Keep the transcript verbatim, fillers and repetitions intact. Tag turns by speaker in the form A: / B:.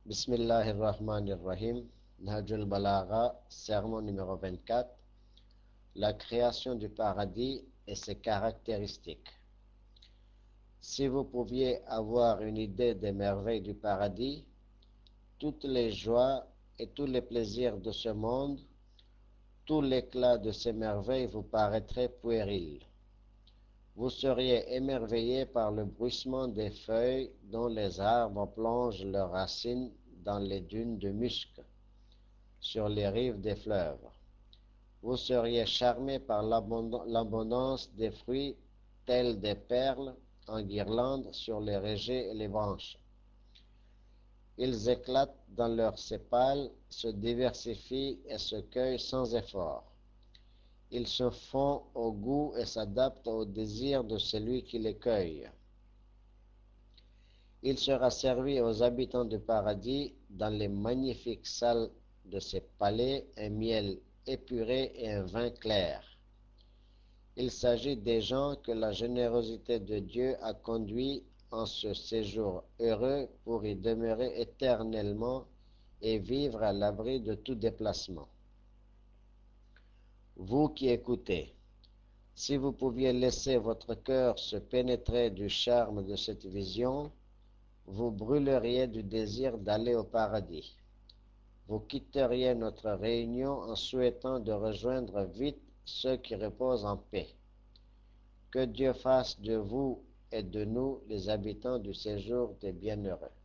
A: Bismillahirrahmanirrahim. Nahjul Balagha, sermon numéro vingt-quatre. La création du paradis et ses caractéristiques. Si vous pouviez avoir une idée des merveilles du paradis, toutes les joies et tous les plaisirs de ce monde, tout l'éclat de ces merveilles vous paraîtrait puéril. Vous seriez émerveillé par le bruissement des feuilles dont les arbres plongent leurs racines dans les dunes de musc, sur les rives des fleuves. Vous seriez charmé par l'abondance des fruits tels des perles en guirlandes sur les régers et les branches. Ils éclatent dans leurs sépales, se diversifient et se cueillent sans effort. Ils se font au goût et s'adaptent au désir de celui qui les cueille. Il sera servi aux habitants du paradis dans les magnifiques salles de ces palais un miel épuré et un vin clair. Il s'agit des gens que la générosité de Dieu a conduits en ce séjour heureux pour y demeurer éternellement et vivre à l'abri de tout déplacement. Vous qui écoutez, si vous pouviez laisser votre cœur se pénétrer du charme de cette vision, vous brûleriez du désir d'aller au paradis. Vous quitteriez notre réunion en souhaitant de rejoindre vite ceux qui reposent en paix. Que Dieu fasse de vous et de nous les habitants du séjour des bienheureux.